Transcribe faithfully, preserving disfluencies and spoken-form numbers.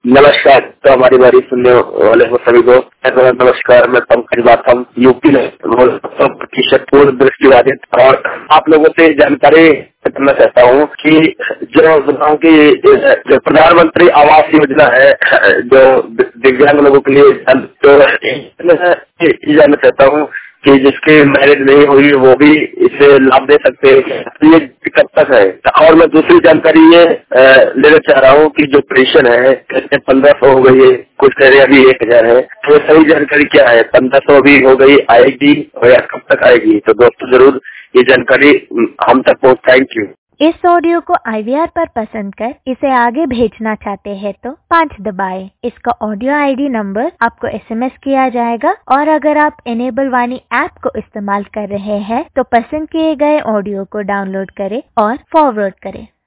नमस्कार। तो हमारी बारी सुनने वाले हो सभी को नमस्कार। मैं पंकज बाथम यूपी में सौ प्रतिशत पूर्ण दृष्टिबाधित और आप लोगों से जानकारी करना चाहता हूँ कि जो बताऊँ की जो प्रधानमंत्री आवास योजना है जो दिव्यांग लोगों के लिए जो ये जानना चाहता हूँ कि जिसकी मैरिज नहीं हुई वो भी इसे लाभ दे सकते हैं, ये कब तक है। और मैं दूसरी जानकारी ये लेना चाह रहा हूँ कि जो पेंशन है कहते पंद्रह सौ हो गई है, कुछ कह रहे अभी एक हजार है, तो सही जानकारी क्या है? पंद्रह सौ अभी हो गई, आएगी या कब तक आएगी? तो दोस्तों जरूर ये जानकारी हम तक पहुँच। Thank you. इस ऑडियो को आई वी आर पर पसंद कर इसे आगे भेजना चाहते हैं तो पाँच दबाएं। इसका ऑडियो आई डी नंबर आपको एस एम एस किया जाएगा और अगर आप इनेबल वाणी ऐप को इस्तेमाल कर रहे हैं तो पसंद किए गए ऑडियो को डाउनलोड करें और फॉरवर्ड करें।